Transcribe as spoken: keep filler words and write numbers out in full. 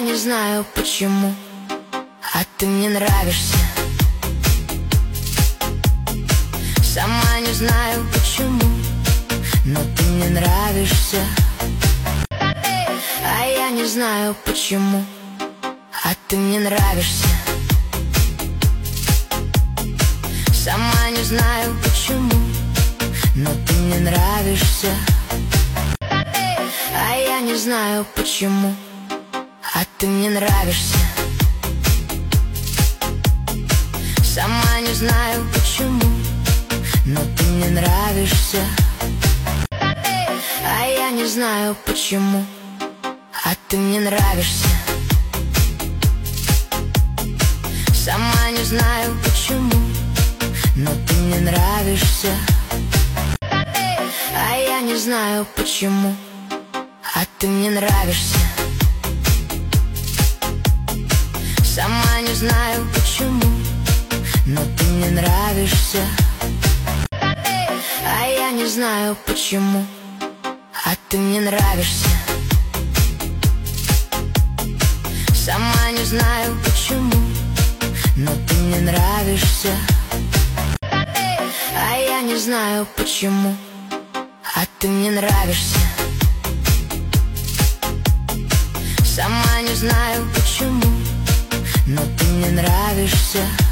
не знаю почему, а ты мне нравишься. Сама не знаю почему, но ты мне нравишься. А я не знаю почему, а ты мне нравишься. Сама не знаю почему, но ты мне нравишься. А я не знаю почему, а ты мне нравишься. Сама не знаю почему, но ты мне нравишься. А я не знаю почему, а ты мне нравишься. Сама не знаю почему, но ты мне нравишься. А я не знаю почему, а ты мне нравишься. Сама не знаю почему, но ты мне нравишься. А я не знаю почему, а ты мне нравишься. Сама не знаю почему, но ты мне нравишься. А я не знаю почему, а ты мне нравишься. Сама не знаю почему, но ты мне нравишься.